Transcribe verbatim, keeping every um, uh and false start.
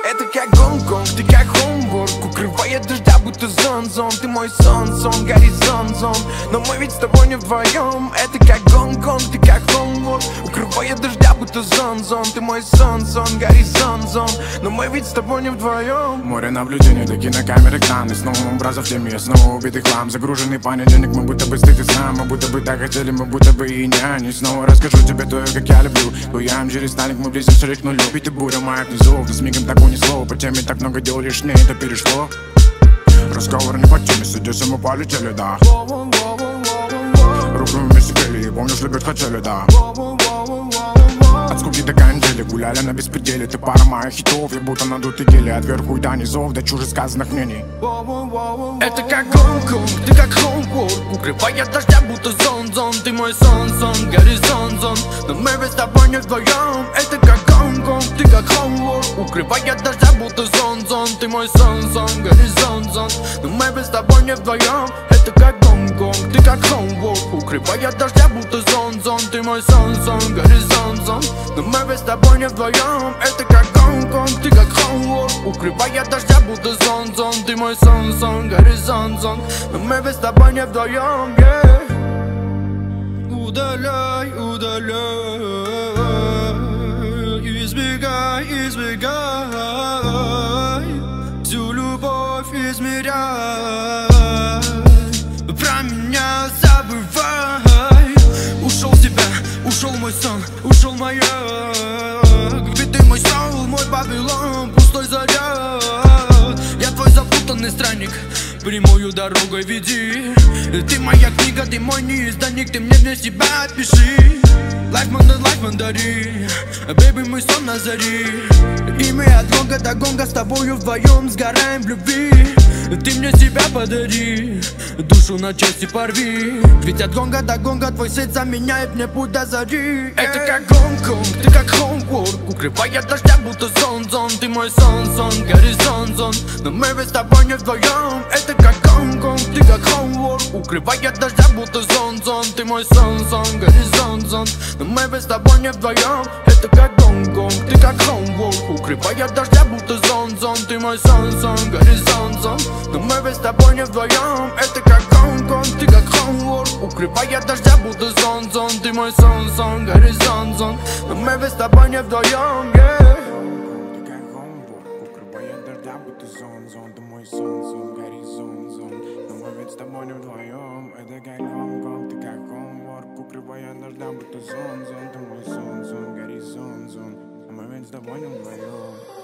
Это как Гонконг, ты как Хомбург, укрывает дождя, будто зон-зон. Ты мой сон-сон, горизонт-зон, но мы ведь с тобой не вдвоем. Это как Гонконг, ты как Хомбург, укрывает дождя, будто зон-зон. Ты мой сон-сон, горизонт-зон, но мы ведь с тобой не вдвоем. Море наблюдений, до кинокамеры экраны, снова образов в теме, снова убитый хлам. Загруженный понедельник, мы будто бы стыд и сна. Мы будто бы так хотели, мы будто бы и няни. Снова расскажу тебе то, как я люблю. Туям через сталик, мы близимся к нулю. Ведь и буря моя внизу, да с мигом так унесло. По теме так много дел лишнее, это перешло. Разговор не по теме, сидись, и мы полетели, да. Руку вместе пели, помнишь, любят хотели, да. От скуки до канители, гуляли на беспределе. Ты пара моих хитов, я будто надутый гели. От верху и до низов, до чужих сказанных мнений. Это как Гонконг, ты как Хомбург, укрывает дождя, будто зон-зон. Ты мой сон-сон, горизонт-зон, но мы ведь с тобой не вдвоем. Это как Гонконг, ты как Хомбург, укрывает дождя, будто зон-зон. Ты мой сон-сон, горизонт-зон, но мы ведь с тобой не вдвоем. Это как Гонконг, ты как Хомбург, укрывает дождя, будто зон-зон. Ты мой сон-сон, горизонт-зон, но мы ведь с тобой не вдвоем. Это как Гонконг, ты как Хомбург, укрывает дождя, будто зон-зон. Ты мой сон-сон, горизонт-зон, но мы ведь с тобой не вдвоем, yeah. Удаляй, удаляй, избегай, избегай, всю любовь измеряй, про меня забывай. Ушел с тебя, ушел мой сон, ушел моя. Ведь ты мой соул, мой Вавилон, пустой заряд. Я твой запутанный странник, прямую дорогой веди. Ты моя книга, ты мой неизданник, ты мне для себя пиши. Life мандар, life мандари, бэйби, мой сон на зари. И мы от гонга до гонга с тобою вдвоем сгораем в любви. Ты мне себя подари, душу на части порви. Ведь от гонга до гонга твой свет заменяет мне путь до зари. Это как Гонконг, ты как Хомбург, укрывает дождя, будто зон-зон. Ты мой сон-сон, горизонт-зон, но мы ведь с тобой не вдвоем. Это как Гонконг, ты как Хомбург, укрывает дождя, будто зон-зон. Ты мой сон-сон, горизонт-зон, но мы ведь с тобой не вдвоем. Это как Гонконг, ты как Хомбург, укрывает дождя, будто зон-зон. Ты мой сон-сон, горизонт-зон, но мы ведь с тобой не вдвоем. Это как Гонконг, ты как Хомбург, укрывает дождя, будто зон-зон. Ты мой сон-сон, горизонт-зон, но мы ведь с тобой не вдвоем, yeah. Ты как Хомбург, укрывает дождя, будто зон-зон. Ты мой сон-сон, горизонт-зон, но мы ведь с тобой не вдвоем. Это как Гонконг, ты как Хомбург, укрывает дождя, будто зон-зон. Ты мой сон-сон, горизонт-зон, но мы ведь с тобой не вдвоем.